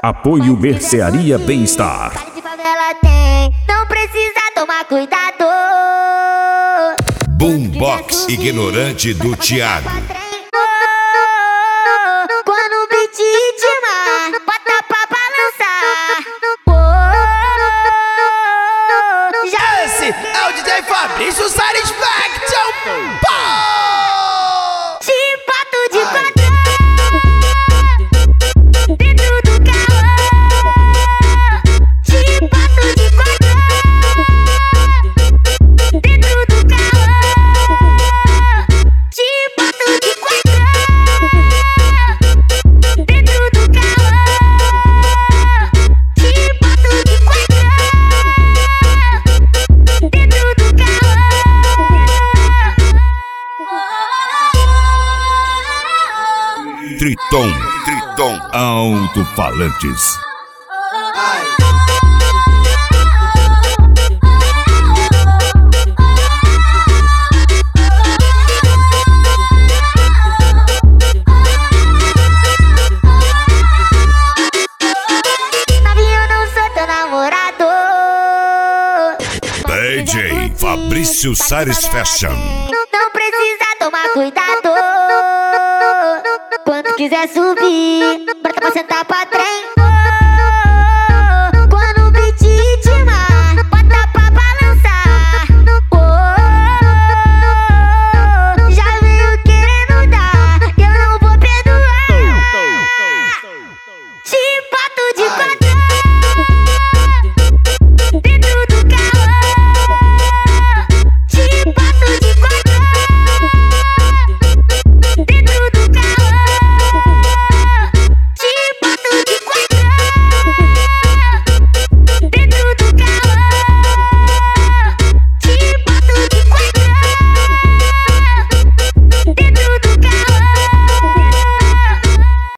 Apoio Mercearia Bem-Estar. Baile de favela tem, não precisa tomar cuidado. Boombox ignorante do Thiago. Quando o beat ritmar, bota pra balançar. Já Esse é o DJ Fabrício Satisfaction. de pato de quadrão dentro do carro. De pato de quadrão dentro do carro. De pato de quadrão dentro do carro. De pato de quadrão dentro do carro. Triton Alto-Falantes. Novinho, eu não sou teu namorado. DJ Fabrício Satisfaction. Não precisa tomar cuidado. Quando quiser subir, bota pra sentar pra trem.